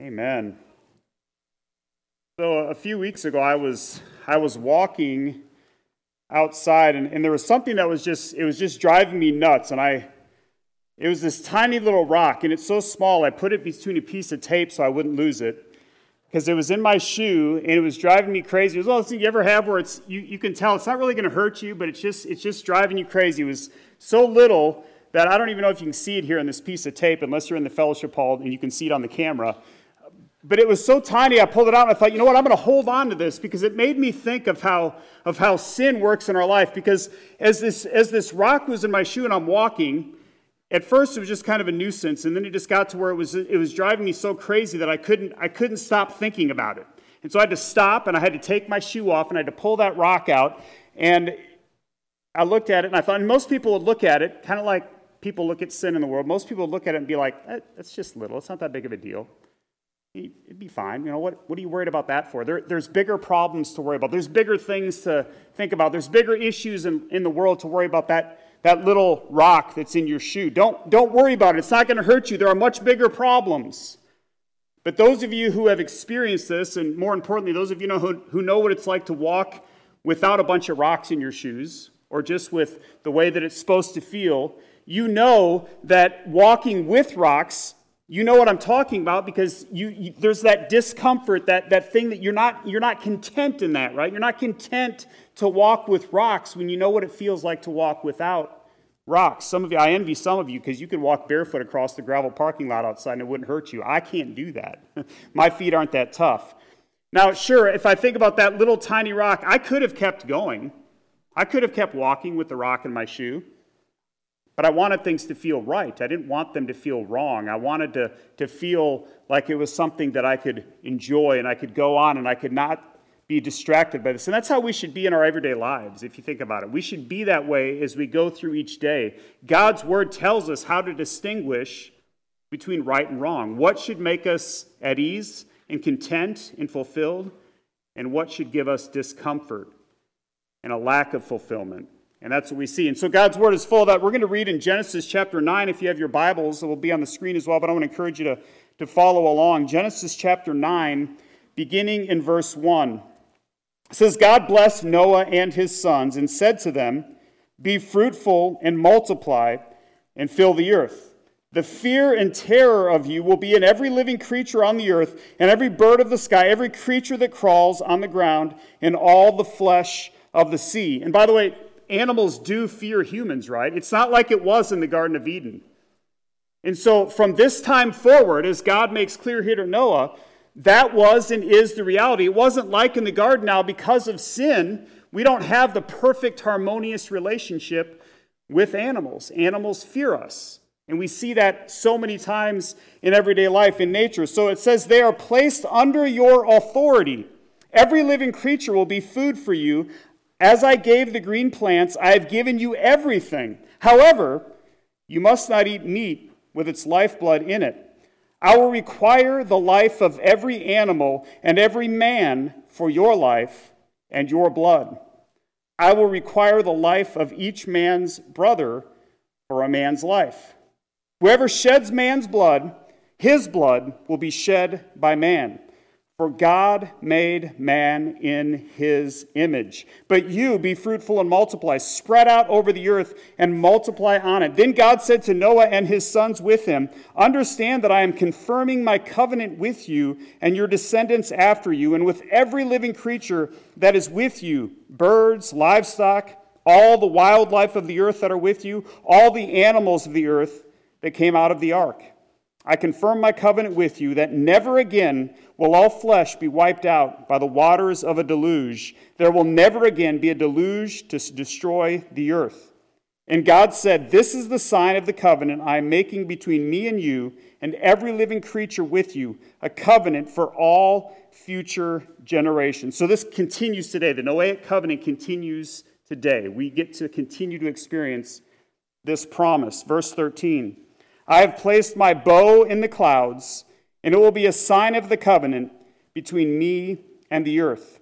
Amen. So a few weeks ago, I was walking outside, and there was something that was just driving me nuts. And it was this tiny little rock, and it's so small. I put it between a piece of tape so I wouldn't lose it, because it was in my shoe, and it was driving me crazy. It was one of those things you ever have where it's you can tell it's not really going to hurt you, but it's just driving you crazy. It was so little that I don't even know if you can see it here on this piece of tape, unless you're in the fellowship hall and you can see it on the camera. But it was so tiny, I pulled it out and I thought, you know what, I'm going to hold on to this, because it made me think of how sin works in our life. Because as this rock was in my shoe and I'm walking, at first it was just kind of a nuisance, and then it just got to where it was driving me so crazy that I couldn't stop thinking about it. And so I had to stop, and I had to take my shoe off, and I had to pull that rock out. And I looked at it, and I thought, and most people would look at it, kind of like people look at sin in the world. Most people would look at it and be like, that's just little. It's not that big of a deal. It'd be fine. You know, what are you worried about that for? There's bigger problems to worry about. There's bigger things to think about. There's bigger issues in the world to worry about that little rock that's in your shoe. Don't worry about it. It's not going to hurt you. There are much bigger problems. But those of you who have experienced this, and more importantly, those of you who know what it's like to walk without a bunch of rocks in your shoes, or just with the way that it's supposed to feel, you know that walking with rocks, you know what I'm talking about, because there's that discomfort, that thing that you're not content in that, right? You're not content to walk with rocks when you know what it feels like to walk without rocks. Some of you, I envy some of you, because you could walk barefoot across the gravel parking lot outside and it wouldn't hurt you. I can't do that. My feet aren't that tough. Now, sure, if I think about that little tiny rock, I could have kept going. I could have kept walking with the rock in my shoe. But I wanted things to feel right. I didn't want them to feel wrong. I wanted to feel like it was something that I could enjoy and I could go on and I could not be distracted by this. And that's how we should be in our everyday lives, if you think about it. We should be that way as we go through each day. God's word tells us how to distinguish between right and wrong. What should make us at ease and content and fulfilled, and what should give us discomfort and a lack of fulfillment. And that's what we see. And so God's word is full of that. We're going to read in Genesis chapter 9. If you have your Bibles, it will be on the screen as well, but I want to encourage you to follow along. Genesis chapter 9, beginning in verse 1. It says, God blessed Noah and his sons and said to them, be fruitful and multiply and fill the earth. The fear and terror of you will be in every living creature on the earth, and every bird of the sky, every creature that crawls on the ground, and all the flesh of the sea. And by the way, animals do fear humans, right? It's not like it was in the Garden of Eden. And so from this time forward, as God makes clear here to Noah, that was and is the reality. It wasn't like in the garden now. Because of sin, we don't have the perfect harmonious relationship with animals. Animals fear us. And we see that so many times in everyday life, in nature. So it says they are placed under your authority. Every living creature will be food for you. As I gave the green plants, I have given you everything. However, you must not eat meat with its lifeblood in it. I will require the life of every animal and every man for your life and your blood. I will require the life of each man's brother for a man's life. Whoever sheds man's blood, his blood will be shed by man. For God made man in his image. But you be fruitful and multiply, spread out over the earth and multiply on it. Then God said to Noah and his sons with him, understand that I am confirming my covenant with you and your descendants after you, and with every living creature that is with you, birds, livestock, all the wildlife of the earth that are with you, all the animals of the earth that came out of the ark. I confirm my covenant with you that never again will all flesh be wiped out by the waters of a deluge. There will never again be a deluge to destroy the earth. And God said, this is the sign of the covenant I am making between me and you and every living creature with you, a covenant for all future generations. So this continues today. The Noahic covenant continues today. We get to continue to experience this promise. Verse 13. I have placed my bow in the clouds, and it will be a sign of the covenant between me and the earth.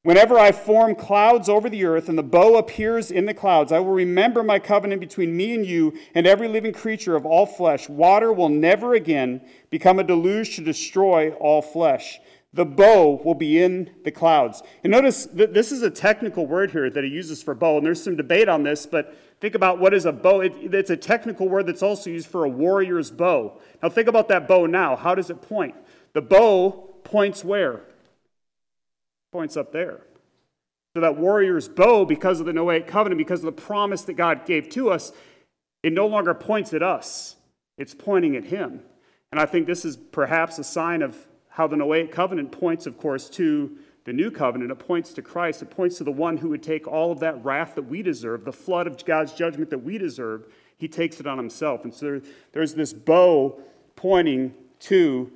Whenever I form clouds over the earth and the bow appears in the clouds, I will remember my covenant between me and you and every living creature of all flesh. Water will never again become a deluge to destroy all flesh. The bow will be in the clouds. And notice that this is a technical word here that he uses for bow, and there's some debate on this, but think about what is a bow. It's a technical word that's also used for a warrior's bow. Now think about that bow now. How does it point? The bow points where? Points up there. So that warrior's bow, because of the Noahic covenant, because of the promise that God gave to us, it no longer points at us. It's pointing at him. And I think this is perhaps a sign of how the Noahic covenant points, of course, to the new covenant. It points to Christ. It points to the one who would take all of that wrath that we deserve, the flood of God's judgment that we deserve. He takes it on himself. And so there's this bow pointing to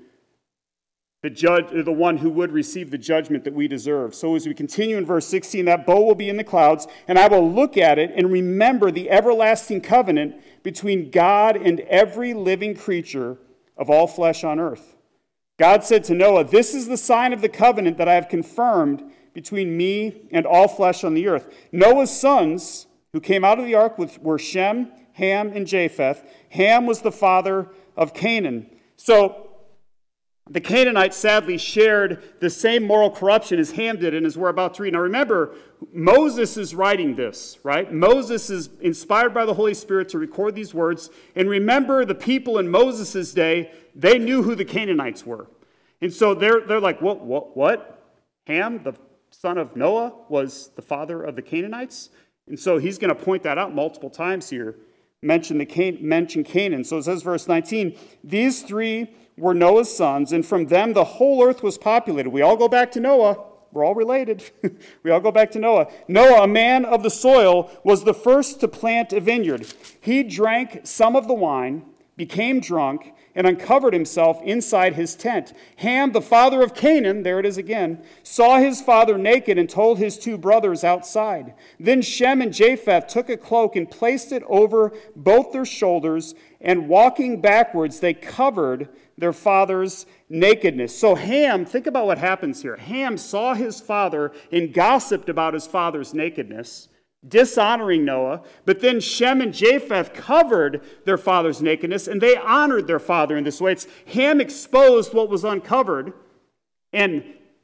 the one who would receive the judgment that we deserve. So as we continue in verse 16, that bow will be in the clouds, and I will look at it and remember the everlasting covenant between God and every living creature of all flesh on earth. God said to Noah, "This is the sign of the covenant that I have confirmed between me and all flesh on the earth." Noah's sons who came out of the ark were Shem, Ham, and Japheth. Ham was the father of Canaan. So the Canaanites sadly shared the same moral corruption as Ham did, and as we're about to read. Now remember, Moses is writing this, right? Moses is inspired by the Holy Spirit to record these words. And remember, the people in Moses' day, they knew who the Canaanites were. And so they're like, what? Ham, the son of Noah, was the father of the Canaanites? And so he's going to point that out multiple times here, mention Canaan. So it says, verse 19, "These three were Noah's sons, and from them the whole earth was populated." We all go back to Noah. We're all related. We all go back to Noah. Noah, a man of the soil, was the first to plant a vineyard. He drank some of the wine, became drunk, and uncovered himself inside his tent. Ham, the father of Canaan, there it is again, saw his father naked and told his two brothers outside. Then Shem and Japheth took a cloak and placed it over both their shoulders, and walking backwards, they covered their father's nakedness. So Ham, think about what happens here. Ham saw his father and gossiped about his father's nakedness, dishonoring Noah. But then Shem and Japheth covered their father's nakedness, and they honored their father in this way. It's Ham exposed what was uncovered, and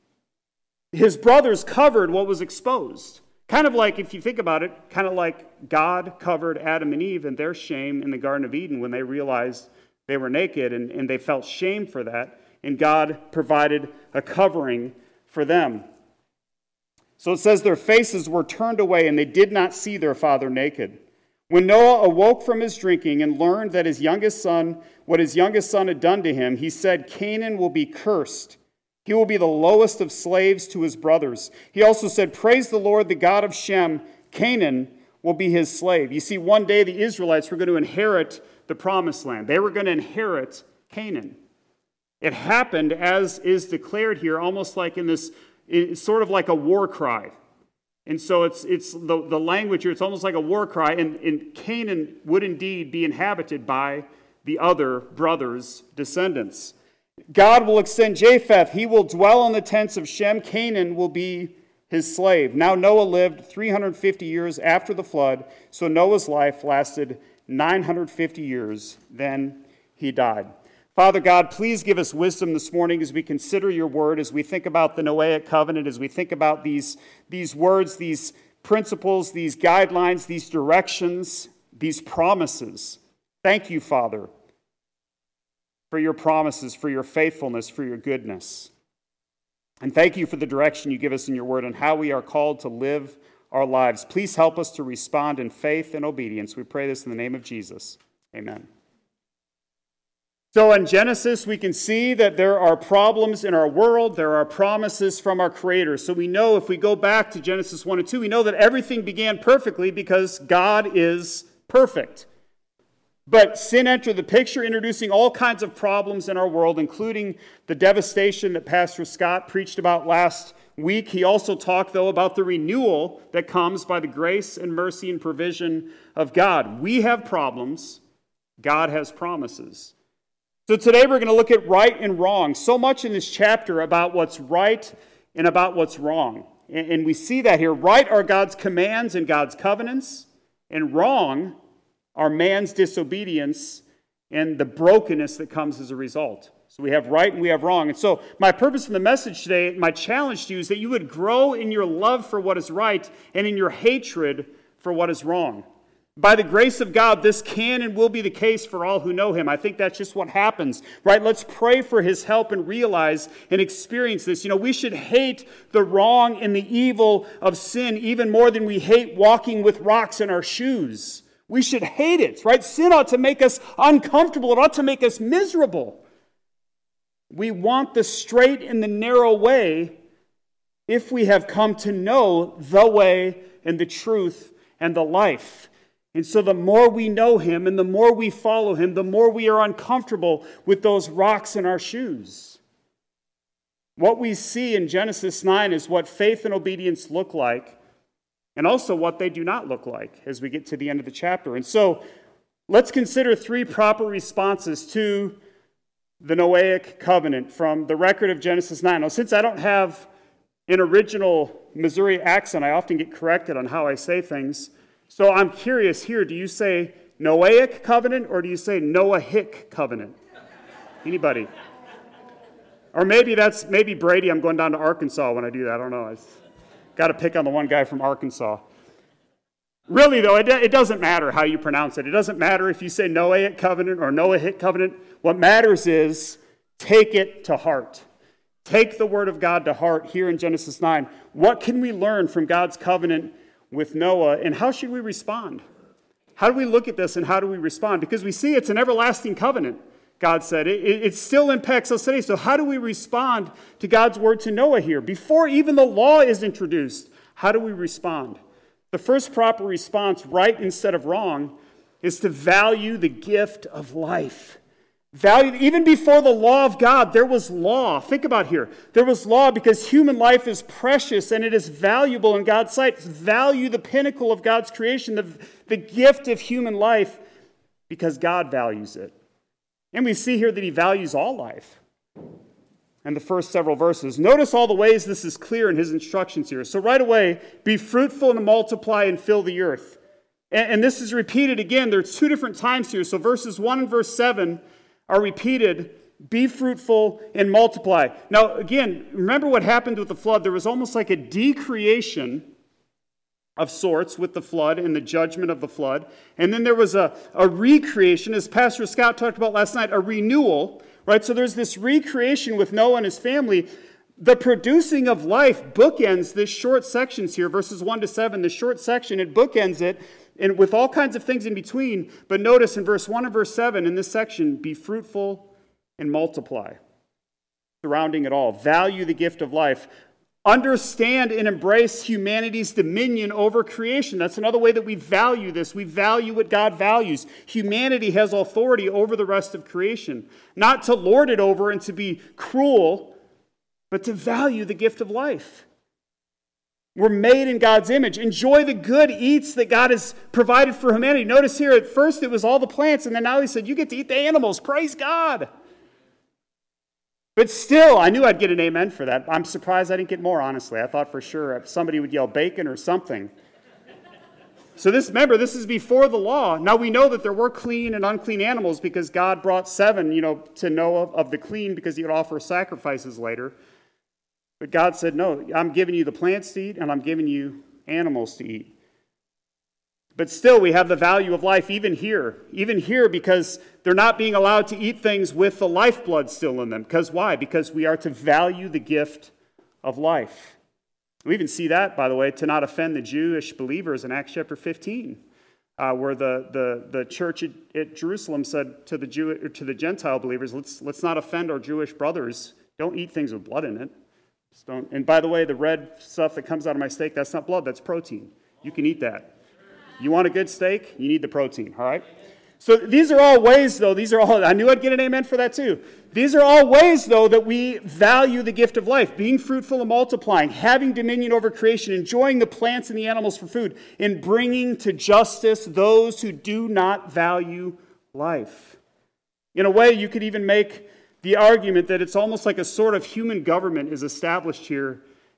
his brothers covered what was exposed. Kind of like, if you think about it, kind of like God covered Adam and Eve and their shame in the Garden of Eden when they realized they were naked, and they felt shame for that, and God provided a covering for them. So it says their faces were turned away, and they did not see their father naked. When Noah awoke from his drinking and learned that what his youngest son had done to him, he said, "Canaan will be cursed. He will be the lowest of slaves to his brothers." He also said, "Praise the Lord, the God of Shem. Canaan will be his slave." You see, one day the Israelites were going to inherit the promised land. They were going to inherit Canaan. It happened, as is declared here, almost like it's sort of like a war cry. And so it's the language here, it's almost like a war cry, and Canaan would indeed be inhabited by the other brothers' descendants. God will extend Japheth. He will dwell in the tents of Shem. Canaan will be his slave. Now Noah lived 350 years after the flood, so Noah's life lasted 950 years. Then he died. Father God, please give us wisdom this morning as we consider your word, as we think about the Noahic covenant, as we think about these words, these principles, these guidelines, these directions, these promises. Thank you, Father, for your promises, for your faithfulness, for your goodness. And thank you for the direction you give us in your word and how we are called to live our lives. Please help us to respond in faith and obedience. We pray this in the name of Jesus. Amen. So in Genesis, we can see that there are problems in our world. There are promises from our Creator. So we know, if we go back to Genesis 1 and 2, we know that everything began perfectly because God is perfect. But sin entered the picture, introducing all kinds of problems in our world, including the devastation that Pastor Scott preached about last week. He also talked, though, about the renewal that comes by the grace and mercy and provision of God. We have problems. God has promises. So today we're going to look at right and wrong. So much in this chapter about what's right and about what's wrong. and we see that here. Right are God's commands and God's covenants, and wrong are man's disobedience and the brokenness that comes as a result. So we have right and we have wrong. And so my purpose in the message today, my challenge to you is that you would grow in your love for what is right and in your hatred for what is wrong. By the grace of God, this can and will be the case for all who know him. I think that's just what happens, right? Let's pray for his help and realize and experience this. We should hate the wrong and the evil of sin even more than we hate walking with rocks in our shoes. We should hate it, right? Sin ought to make us uncomfortable. It ought to make us miserable. We want the straight and the narrow way if we have come to know the way and the truth and the life. And so the more we know him and the more we follow him, the more we are uncomfortable with those rocks in our shoes. What we see in Genesis 9 is what faith and obedience look like, and also what they do not look like as we get to the end of the chapter. And so let's consider 3 proper responses to the Noahic covenant from the record of Genesis 9. Now, since I don't have an original Missouri accent, I often get corrected on how I say things. So I'm curious here, do you say Noahic covenant or do you say Noahic covenant? Anybody? Or maybe Brady, I'm going down to Arkansas when I do that. I don't know. I got to pick on the one guy from Arkansas. Really, though, it doesn't matter how you pronounce it. It doesn't matter if you say Noahic covenant or Noahic covenant. What matters is take it to heart. Take the word of God to heart here in Genesis 9. What can we learn from God's covenant with Noah, and how should we respond? How do we look at this and how do we respond? Because we see it's an everlasting covenant, God said. It still impacts us today. So how do we respond to God's word to Noah here? Before even the law is introduced, how do we respond? The first proper response, right instead of wrong, is to value the gift of life. Even before the law of God, there was law. Think about here. There was law because human life is precious and it is valuable in God's sight. Value the pinnacle of God's creation, the gift of human life, because God values it. And we see here that he values all life. And the first several verses. Notice all the ways this is clear in his instructions here. So right away, be fruitful and multiply and fill the earth. And this is repeated again. There's 2 different times here. So verses 1 and verse 7 are repeated, be fruitful and multiply. Now, again, remember what happened with the flood. There was almost like a decreation of sorts with the flood and the judgment of the flood. And then there was a recreation, as Pastor Scott talked about last night, a renewal, right? So there's this recreation with Noah and his family. The producing of life bookends this short sections here, verses 1 to 7. The short section, it bookends it, and with all kinds of things in between. But notice in verse 1 and verse 7, in this section, be fruitful and multiply. Surrounding it all. Value the gift of life. Understand and embrace humanity's dominion over creation. That's another way that we value this. We value what God values. Humanity has authority over the rest of creation. Not to lord it over and to be cruel, but to value the gift of life. We're made in God's image. Enjoy the good eats that God has provided for humanity. Notice here, at first it was all the plants, and then now he said, you get to eat the animals. Praise God. But still, I knew I'd get an amen for that. I'm surprised I didn't get more, honestly. I thought for sure somebody would yell bacon or something. So remember, this is before the law. Now we know that there were clean and unclean animals because God brought 7, to Noah of the clean because he would offer sacrifices later. But God said, no, I'm giving you the plants to eat and I'm giving you animals to eat. But still, we have the value of life even here because they're not being allowed to eat things with the lifeblood still in them. Because why? Because we are to value the gift of life. We even see that, by the way, to not offend the Jewish believers in Acts chapter 15, where the church at Jerusalem said to the Gentile believers, let's not offend our Jewish brothers. Don't eat things with blood in it. And by the way, the red stuff that comes out of my steak, that's not blood, that's protein. You can eat that. You want a good steak? You need the protein, all right? So these are all ways, though, I knew I'd get an amen for that too. These are all ways, though, that we value the gift of life, being fruitful and multiplying, having dominion over creation, enjoying the plants and the animals for food, and bringing to justice those who do not value life. In a way, you could even make the argument that it's almost like a sort of human government is established here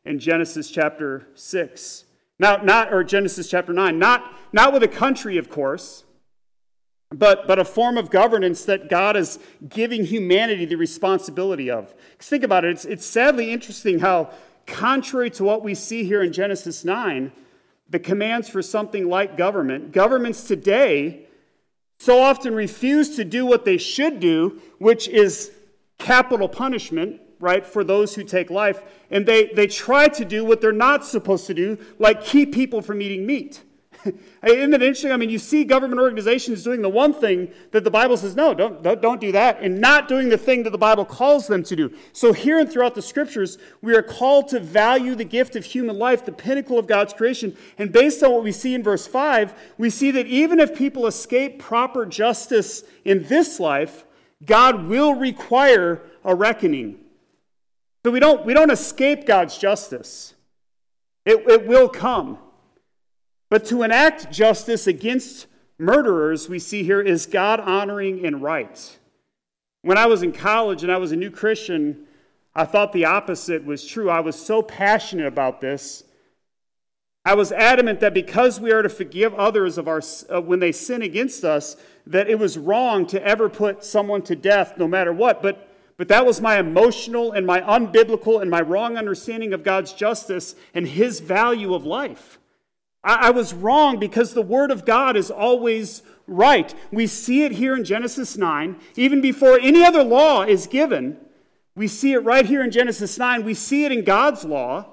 in Genesis chapter 6. Or Genesis chapter 9. Not with a country, of course, but a form of governance that God is giving humanity the responsibility of. Because think about it, it's sadly interesting how, contrary to what we see here in Genesis 9, the commands for something like governments today so often refuse to do what they should do, which is capital punishment, right, for those who take life. And they try to do what they're not supposed to do, like keep people from eating meat. Isn't it interesting? I mean, you see government organizations doing the one thing that the Bible says, no, don't do that, and not doing the thing that the Bible calls them to do. So here and throughout the Scriptures, we are called to value the gift of human life, the pinnacle of God's creation. And based on what we see in verse 5, we see that even if people escape proper justice in this life, God will require a reckoning. So we don't escape God's justice. It will come. But to enact justice against murderers, we see here, is God-honoring and right. When I was in college and I was a new Christian, I thought the opposite was true. I was so passionate about this. I was adamant that because we are to forgive others of when they sin against us, that it was wrong to ever put someone to death no matter what. But that was my emotional and my unbiblical and my wrong understanding of God's justice and His value of life. I was wrong because the Word of God is always right. We see it here in Genesis 9. Even before any other law is given, we see it right here in Genesis 9. We see it in God's law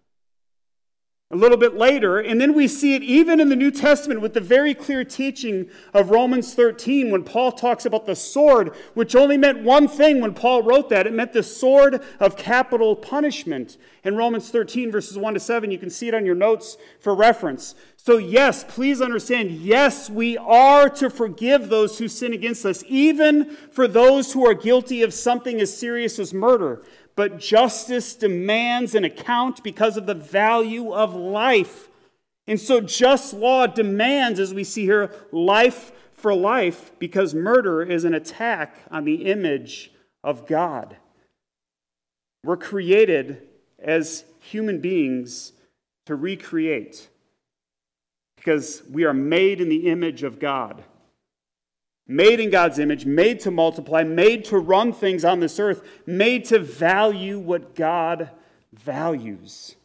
a little bit later. And then we see it even in the New Testament with the very clear teaching of Romans 13 when Paul talks about the sword, which only meant one thing when Paul wrote that. It meant the sword of capital punishment. In Romans 13, verses 1 to 7, you can see it on your notes for reference. So yes, please understand, yes, we are to forgive those who sin against us, even for those who are guilty of something as serious as murder. But justice demands an account because of the value of life. And so just law demands, as we see here, life for life, because murder is an attack on the image of God. We're created as human beings to recreate, because we are made in the image of God. Made in God's image, made to multiply, made to run things on this earth, made to value what God values.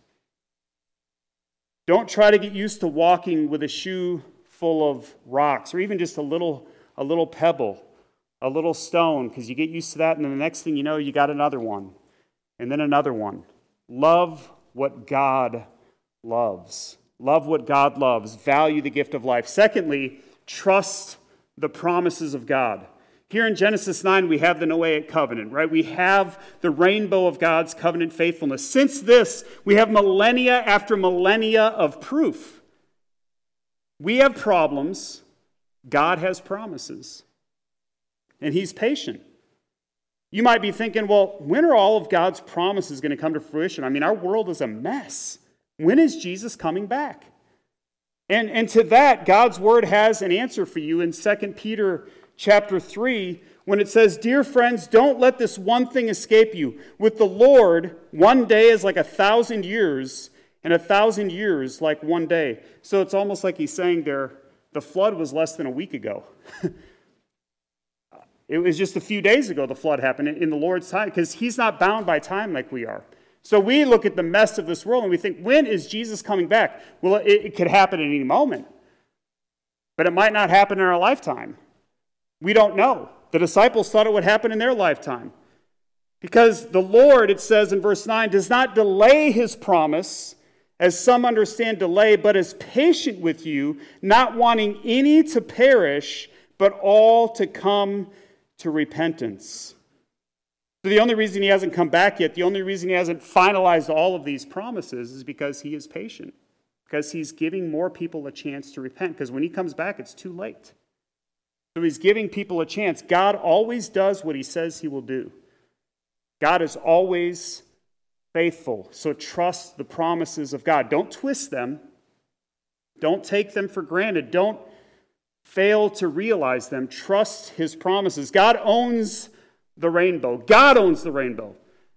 Don't try to get used to walking with a shoe full of rocks, or even just a little pebble, a little stone, because you get used to that, and then the next thing you know, you got another one, and then another one. Love what God loves. Love what God loves. Value the gift of life. Secondly, trust the promises of God. Here in Genesis 9, we have the Noahic covenant, right? We have the rainbow of God's covenant faithfulness. Since this, we have millennia after millennia of proof. We have problems. God has promises. And He's patient. You might be thinking, well, when are all of God's promises going to come to fruition? I mean, our world is a mess. When is Jesus coming back? And to that, God's word has an answer for you in 2 Peter chapter 3, when it says, "Dear friends, don't let this one thing escape you. With the Lord, one day is like 1,000 years, and 1,000 years like one day." So it's almost like he's saying there, the flood was less than a week ago. It was just a few days ago the flood happened in the Lord's time, because He's not bound by time like we are. So we look at the mess of this world and we think, when is Jesus coming back? Well, it could happen at any moment. But it might not happen in our lifetime. We don't know. The disciples thought it would happen in their lifetime. Because the Lord, it says in verse 9, does not delay His promise, as some understand delay, but is patient with you, not wanting any to perish, but all to come to repentance. So the only reason He hasn't come back yet, the only reason He hasn't finalized all of these promises is because He is patient. Because He's giving more people a chance to repent. Because when He comes back, it's too late. So He's giving people a chance. God always does what He says He will do. God is always faithful. So trust the promises of God. Don't twist them. Don't take them for granted. Don't fail to realize them. Trust His promises. God owns the rainbow. God owns the rainbow.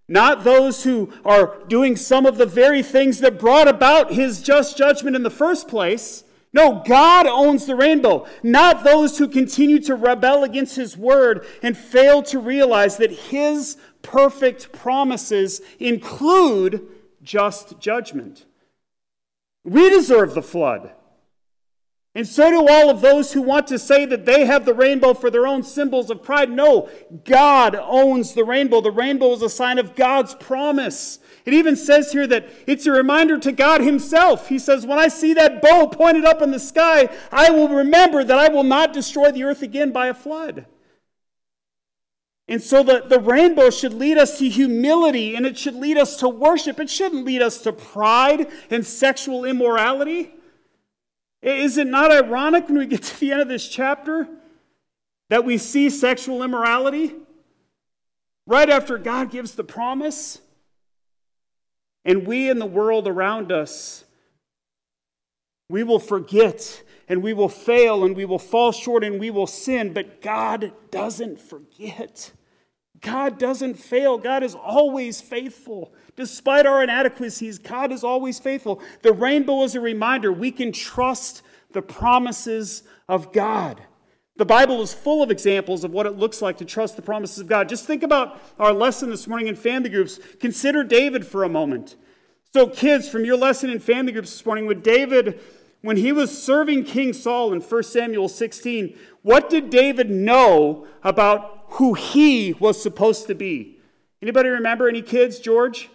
Not those who are doing some of the very things that brought about his just judgment in the first place. No, God owns the rainbow. Not those who continue to rebel against his word and fail to realize that his perfect promises include just judgment. We deserve the flood. And so do all of those who want to say that they have the rainbow for their own symbols of pride. No, God owns the rainbow. The rainbow is a sign of God's promise. It even says here that it's a reminder to God himself. He says, when I see that bow pointed up in the sky, I will remember that I will not destroy the earth again by a flood. And so the rainbow should lead us to humility, and it should lead us to worship. It shouldn't lead us to pride and sexual immorality. Is it not ironic when we get to the end of this chapter that we see sexual immorality right after God gives the promise? And we in the world around us, we will forget and we will fail and we will fall short and we will sin, but God doesn't forget. God doesn't fail. God is always faithful. Despite our inadequacies, God is always faithful. The rainbow is a reminder we can trust the promises of God. The Bible is full of examples of what it looks like to trust the promises of God. Just think about our lesson this morning in family groups. Consider David for a moment. So kids, from your lesson in family groups this morning, with David, when he was serving King Saul in 1 Samuel 16, what did David know about who he was supposed to be? Anybody remember? Any kids? George?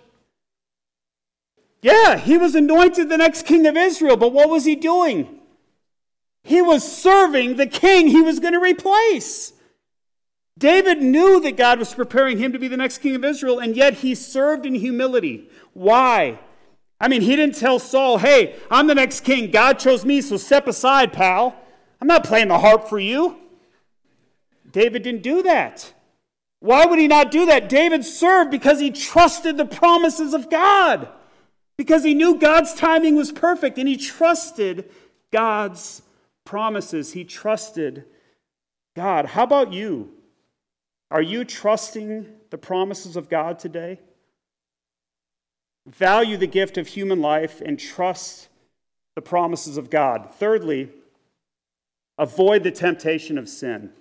Yeah, he was anointed the next king of Israel, but what was he doing? He was serving the king he was going to replace. David knew that God was preparing him to be the next king of Israel, and yet he served in humility. Why? I mean, he didn't tell Saul, hey, I'm the next king. God chose me, so step aside, pal. I'm not playing the harp for you. David didn't do that. Why would he not do that? David served because he trusted the promises of God. Because he knew God's timing was perfect, and he trusted God's promises. He trusted God. How about you? Are you trusting the promises of God today? Value the gift of human life and trust the promises of God. Thirdly, avoid the temptation of sin.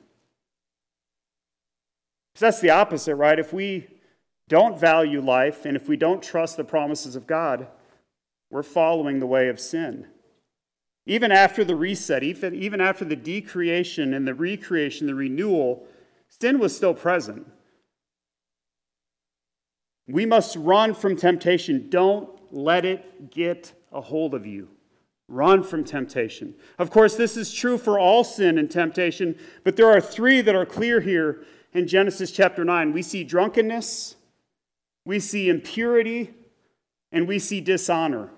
Because that's the opposite, right? If we don't value life and if we don't trust the promises of God, we're following the way of sin. Even after the reset, even after the decreation and the recreation, the renewal, sin was still present. We must run from temptation. Don't let it get a hold of you. Run from temptation. Of course, this is true for all sin and temptation, but there are three that are clear here in Genesis chapter 9. We see drunkenness, we see impurity, and we see dishonor.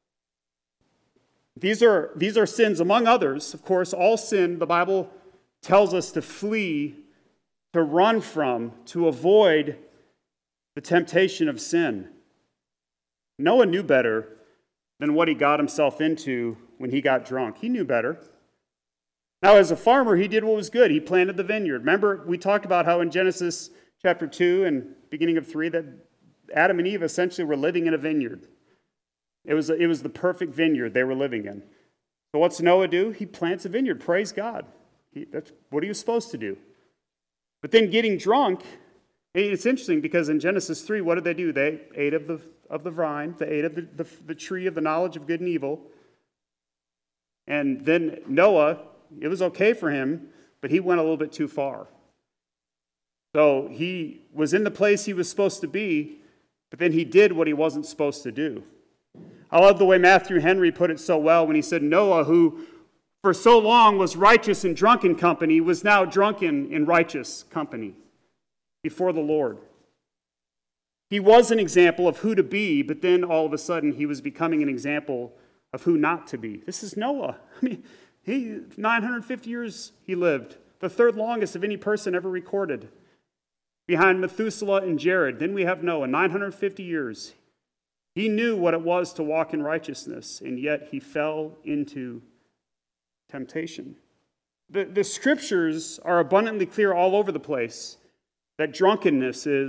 These are sins, among others. Of course, all sin, the Bible tells us to flee, to run from, to avoid the temptation of sin. Noah knew better than what he got himself into when he got drunk. He knew better. Now, as a farmer, he did what was good. He planted the vineyard. Remember, we talked about how in Genesis chapter 2 and beginning of 3 that Adam and Eve essentially were living in a vineyard. It was the perfect vineyard they were living in. So what's Noah do? He plants a vineyard. Praise God. That's what he was supposed to do. But then getting drunk, it's interesting because in Genesis 3, what did they do? They ate of the vine. They ate of the tree of the knowledge of good and evil. And then Noah, it was okay for him, but he went a little bit too far. So he was in the place he was supposed to be, but then he did what he wasn't supposed to do. I love the way Matthew Henry put it so well when he said Noah, who for so long was righteous in drunken company, was now drunken in righteous company before the Lord. He was an example of who to be, but then all of a sudden he was becoming an example of who not to be. This is Noah. I mean, 950 years he lived, the third longest of any person ever recorded, behind Methuselah and Jared. Then we have Noah, 950 years. He knew what it was to walk in righteousness, and yet he fell into temptation. The scriptures are abundantly clear all over the place that drunkenness is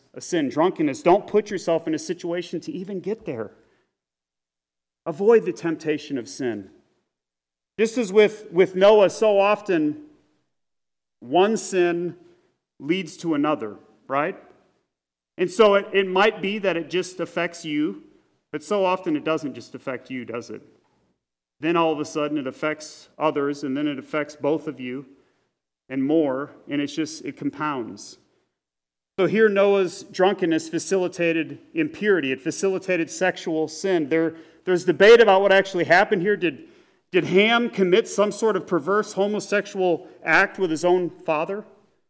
a sin, drunkenness. Don't put yourself in a situation to even get there. Avoid the temptation of sin. Just as with Noah, so often one sin leads to another, right? And so it might be that it just affects you, but so often it doesn't just affect you, does it? Then all of a sudden it affects others, and then it affects both of you and more, and it compounds. So here Noah's drunkenness facilitated impurity. It facilitated sexual sin. There's debate about what actually happened here. Did Ham commit some sort of perverse homosexual act with his own father?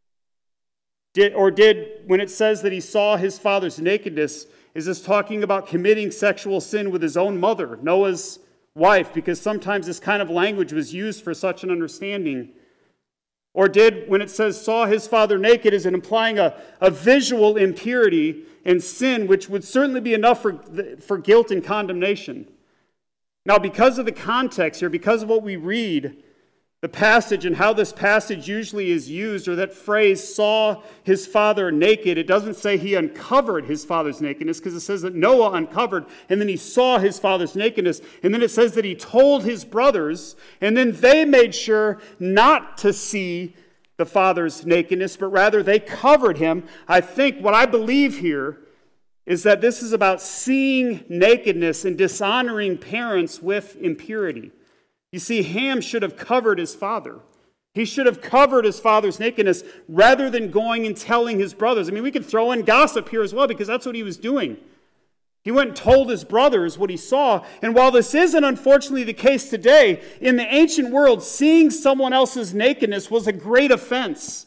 When it says that he saw his father's nakedness, is this talking about committing sexual sin with his own mother, Noah's wife? Because sometimes this kind of language was used for such an understanding. Or when it says saw his father naked, is it implying a visual impurity and sin, which would certainly be enough for guilt and condemnation? Now, because of the context here, because of what we read, the passage and how this passage usually is used, or that phrase, saw his father naked, it doesn't say he uncovered his father's nakedness, because it says that Noah uncovered, and then he saw his father's nakedness, and then it says that he told his brothers, and then they made sure not to see the father's nakedness, but rather they covered him. I think what I believe here is that this is about seeing nakedness and dishonoring parents with impurity. You see, Ham should have covered his father. He should have covered his father's nakedness rather than going and telling his brothers. I mean, we could throw in gossip here as well, because that's what he was doing. He went and told his brothers what he saw. And while this isn't unfortunately the case today, in the ancient world, seeing someone else's nakedness was a great offense.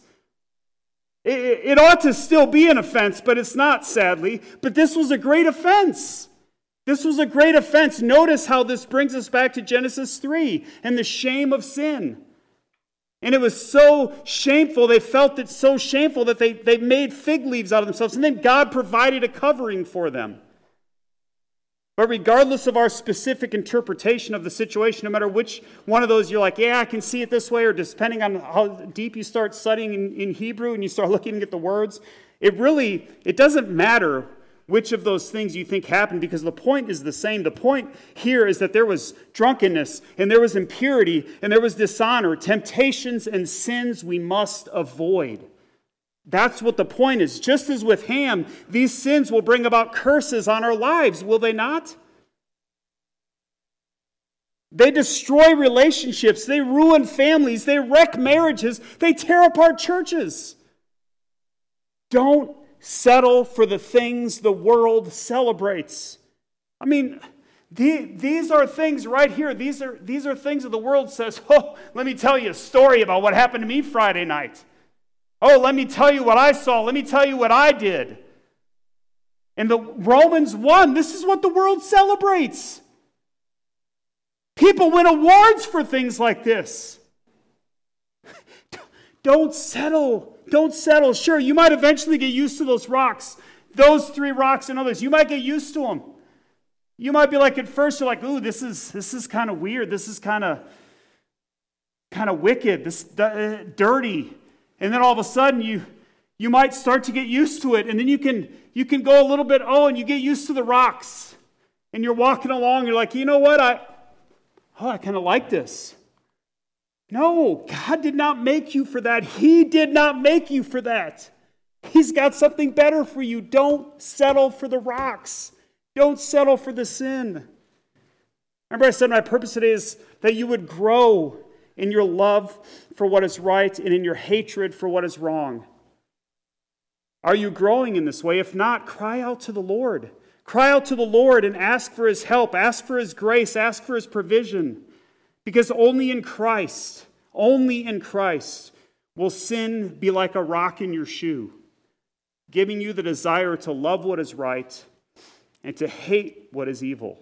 It ought to still be an offense, but it's not, sadly. But this was a great offense. This was a great offense. Notice how this brings us back to Genesis 3 and the shame of sin. And it was so shameful, they felt it so shameful that they made fig leaves out of themselves. And then God provided a covering for them. But regardless of our specific interpretation of the situation, no matter which one of those you're like, yeah, I can see it this way, or depending on how deep you start studying in Hebrew and you start looking at the words, it doesn't matter which of those things you think happened, because the point is the same. The point here is that there was drunkenness, and there was impurity, and there was dishonor, temptations and sins we must avoid. That's what the point is. Just as with Ham, these sins will bring about curses on our lives, will they not? They destroy relationships, they ruin families, they wreck marriages, they tear apart churches. Don't settle for the things the world celebrates. I mean, these are things right here. These are things that the world says, oh, let me tell you a story about what happened to me Friday night. Oh, let me tell you what I saw. Let me tell you what I did. In the Romans 1, this is what the world celebrates. People win awards for things like this. Don't settle. Don't settle. Sure, you might eventually get used to those rocks. Those 3 rocks and others. You might get used to them. You might be like, at first, you're like, ooh, this is kind of weird. This is kind of wicked. This dirty. And then all of a sudden, you might start to get used to it. And then you can go a little bit, and you get used to the rocks. And you're walking along, you're like, you know what? I kind of like this. No, God did not make you for that. He did not make you for that. He's got something better for you. Don't settle for the rocks. Don't settle for the sin. Remember, I said my purpose today is that you would grow in your love for what is right and in your hatred for what is wrong. Are you growing in this way? If not, cry out to the Lord. Cry out to the Lord and ask for His help. Ask for His grace. Ask for His provision. Because only in Christ will sin be like a rock in your shoe, giving you the desire to love what is right and to hate what is evil.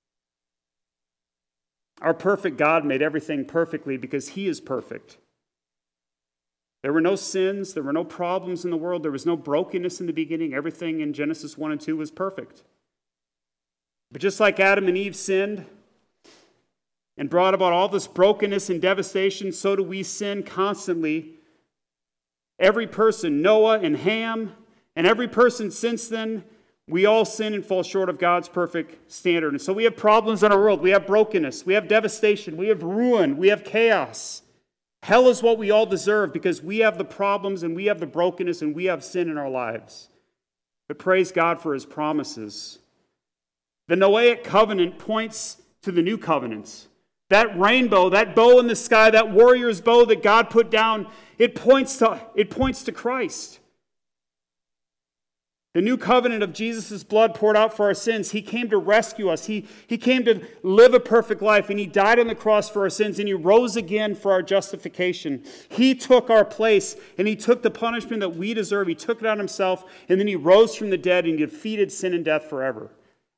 Our perfect God made everything perfectly because He is perfect. There were no sins, there were no problems in the world, there was no brokenness in the beginning. Everything in Genesis 1 and 2 was perfect. But just like Adam and Eve sinned and brought about all this brokenness and devastation, so do we sin constantly. Every person, Noah and Ham And every person since then, we all sin and fall short of God's perfect standard. And so we have problems in our world. We have brokenness. We have devastation. We have ruin. We have chaos. Hell is what we all deserve because we have the problems and we have the brokenness and we have sin in our lives. But praise God for his promises. The Noahic covenant points to the new covenant. That rainbow, that bow in the sky, that warrior's bow that God put down, it points to Christ. The new covenant of Jesus' blood poured out for our sins. He came to rescue us. He came to live a perfect life, and he died on the cross for our sins, and he rose again for our justification. He took our place, and he took the punishment that we deserve. He took it on himself, and then he rose from the dead, and he defeated sin and death forever.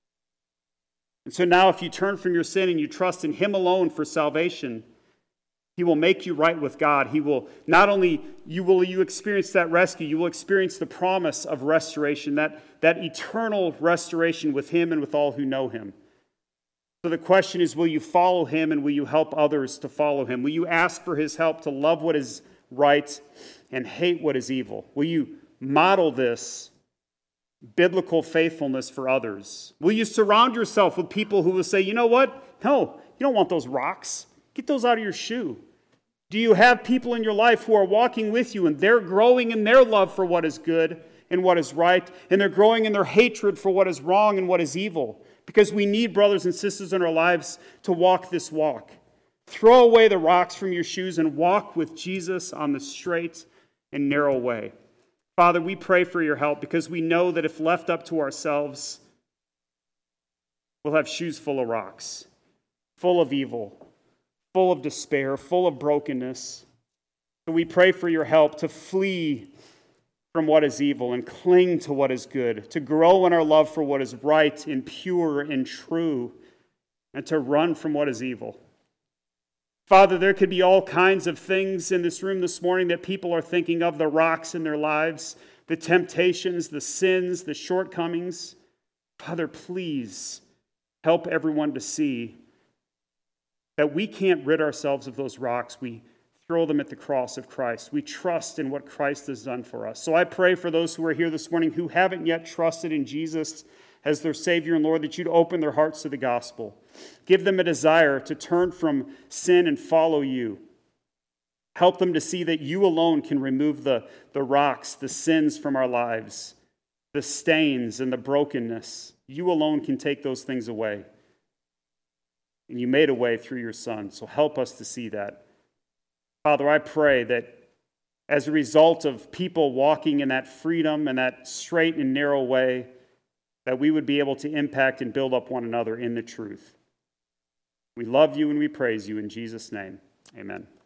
And so now if you turn from your sin and you trust in him alone for salvation, he will make you right with God. He will not only you experience that rescue, you will experience the promise of restoration, that eternal restoration with him and with all who know him. So the question is, will you follow him and will you help others to follow him? Will you ask for his help to love what is right and hate what is evil? Will you model this biblical faithfulness for others? Will you surround yourself with people who will say, you know what? No, you don't want those rocks. Get those out of your shoe. Do you have people in your life who are walking with you and they're growing in their love for what is good and what is right, and they're growing in their hatred for what is wrong and what is evil? Because we need brothers and sisters in our lives to walk this walk. Throw away the rocks from your shoes and walk with Jesus on the straight and narrow way. Father, we pray for your help because we know that if left up to ourselves, we'll have shoes full of rocks, full of evil, full of despair, full of brokenness. So we pray for your help to flee from what is evil and cling to what is good, to grow in our love for what is right and pure and true, and to run from what is evil. Father, there could be all kinds of things in this room this morning that people are thinking of, the rocks in their lives, the temptations, the sins, the shortcomings. Father, please help everyone to see that we can't rid ourselves of those rocks. We throw them at the cross of Christ. We trust in what Christ has done for us. So I pray for those who are here this morning who haven't yet trusted in Jesus as their Savior and Lord, that you'd open their hearts to the gospel. Give them a desire to turn from sin and follow you. Help them to see that you alone can remove the rocks, the sins from our lives, the stains and the brokenness. You alone can take those things away. And you made a way through your Son, so help us to see that. Father, I pray that as a result of people walking in that freedom and that straight and narrow way, that we would be able to impact and build up one another in the truth. We love you and we praise you in Jesus' name. Amen.